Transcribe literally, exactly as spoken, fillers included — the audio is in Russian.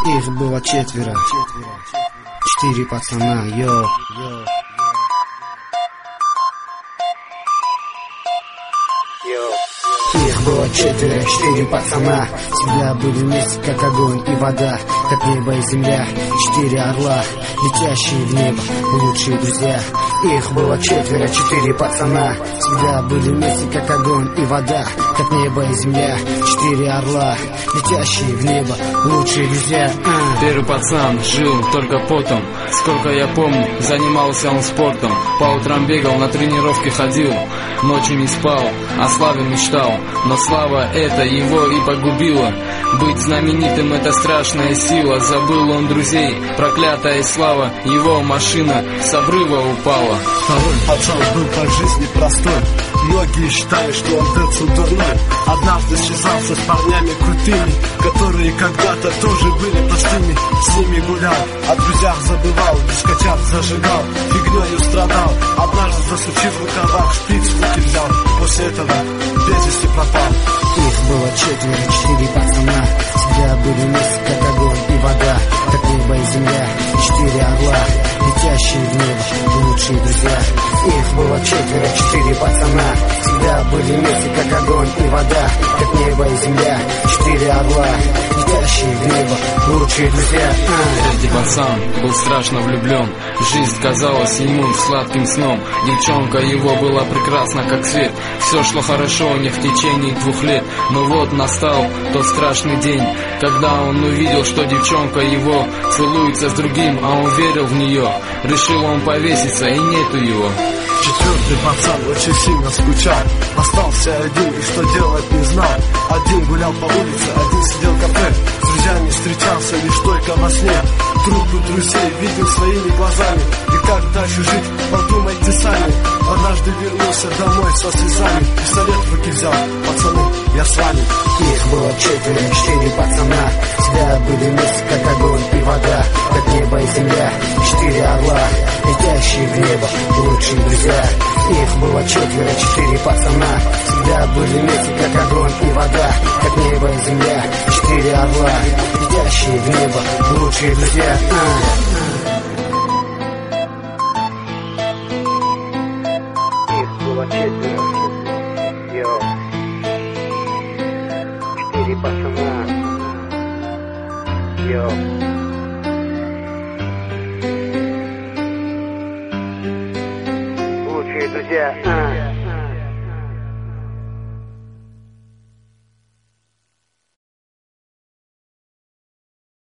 Их было четверо, четыре пацана, йо. Их было четверо, четыре пацана. Всегда были вместе, как огонь и вода, как небо и земля. Четыре орла, летящие в небо, лучшие друзья. Их было четверо, четыре пацана. Всегда были вместе, как огонь и вода, как небо и земля. Четыре орла, летящие в небо, лучшие друзья. а. Первый пацан жил только потом. Сколько я помню, занимался он спортом. По утрам бегал, на тренировки ходил, ночью не спал, о славе мечтал. Но слава эта его и погубила. Быть знаменитым — это страшная сила. Забыл он друзей, проклятая слава. Его машина с обрыва упала. Второй пацан был по жизни простой. Многие считали, что он децл дурной. Однажды связался с парнями крутыми, которые когда-то тоже были простыми. С ними гулял, о друзьях забывал, дискотят зажигал, фигнёю страдал. Однажды, засучив в рукавах, шприц в руки взял. После этого без вести пропал. Их было четверо, четыре пацана. Всегда были вместе, как огонь и вода, как небо и земля. Четыре орла, летящие в небо, лучшие друзья. Их было четверо, четыре пацана. Всегда были вместе, как огонь и вода, как небо и земля. Четыре орла, летящие в небо, лучшие друзья. а. Третий пацан был страшно влюблен. Жизнь казалась ему сладким сном. Девчонка его была прекрасна, как свет. Все шло хорошо у них в течение двух лет. Но вот настал тот страшный день, когда он увидел, что девчонка его целуется с другим, а он верил в нее. Решил он повеситься, и нету его. Четвертый пацан очень сильно скучал. Остался один и что делать не знал. Один гулял по улице, один сидел в кафе. С друзьями встречался лишь только во сне. Трупы друзей видел своими глазами. И как дальше жить, подумайте сами. Однажды вернулся домой со слезами. Пистолет в руки взял, пацаны, я с вами. Их было четверо, четыре пацана. Всегда были вместе, как огонь и вода, как небо и земля. Четыре орла, летящие в небо, лучшие друзья. Их было четверо, четыре пацана. Всегда были вместе, как огонь и вода, как небо и земля. Четыре орла, летящие в небо, лучшие друзья. Их было четверо, йо. Четыре пацана, йо. Лучшие друзья.